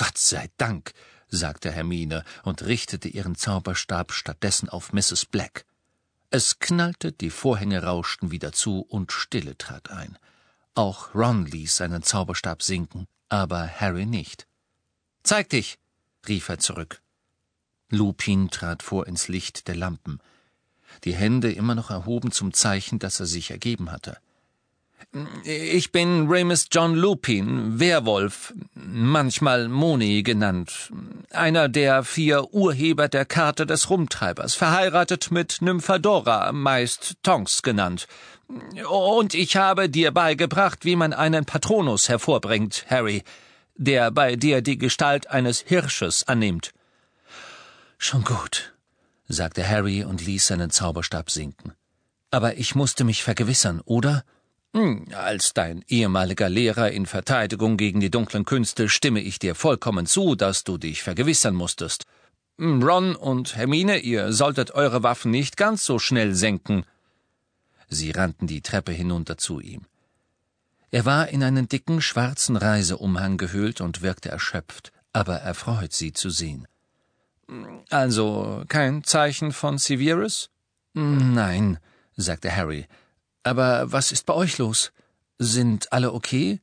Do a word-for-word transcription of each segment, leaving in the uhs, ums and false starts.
»Gott sei Dank«, sagte Hermine und richtete ihren Zauberstab stattdessen auf Misses Black. Es knallte, die Vorhänge rauschten wieder zu und Stille trat ein. Auch Ron ließ seinen Zauberstab sinken, aber Harry nicht. »Zeig dich«, rief er zurück. Lupin trat vor ins Licht der Lampen, die Hände immer noch erhoben zum Zeichen, dass er sich ergeben hatte. »Ich bin Remus John Lupin, Werwolf, manchmal Moni genannt, einer der vier Urheber der Karte des Rumtreibers, verheiratet mit Nymphadora, meist Tonks genannt. Und ich habe dir beigebracht, wie man einen Patronus hervorbringt, Harry, der bei dir die Gestalt eines Hirsches annimmt.« »Schon gut«, sagte Harry und ließ seinen Zauberstab sinken. »Aber ich musste mich vergewissern, oder?« »Hm, als dein ehemaliger Lehrer in Verteidigung gegen die dunklen Künste stimme ich dir vollkommen zu, dass du dich vergewissern musstest. Ron und Hermine, ihr solltet eure Waffen nicht ganz so schnell senken.« Sie rannten die Treppe hinunter zu ihm. Er war in einen dicken, schwarzen Reiseumhang gehüllt und wirkte erschöpft, aber erfreut, sie zu sehen. »Also kein Zeichen von Severus?« »Nein«, sagte Harry. »Aber was ist bei euch los? Sind alle okay?«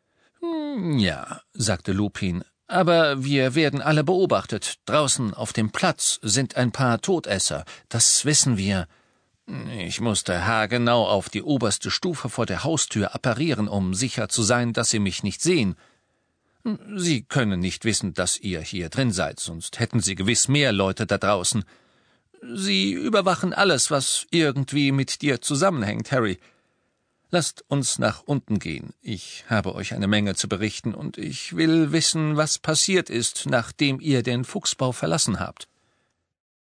»Ja«, sagte Lupin, »aber wir werden alle beobachtet. Draußen auf dem Platz sind ein paar Todesser, das wissen wir. Ich musste haargenau auf die oberste Stufe vor der Haustür apparieren, um sicher zu sein, dass sie mich nicht sehen. Sie können nicht wissen, dass ihr hier drin seid, sonst hätten sie gewiss mehr Leute da draußen. Sie überwachen alles, was irgendwie mit dir zusammenhängt, Harry. Lasst uns nach unten gehen. Ich habe euch eine Menge zu berichten, und ich will wissen, was passiert ist, nachdem ihr den Fuchsbau verlassen habt.«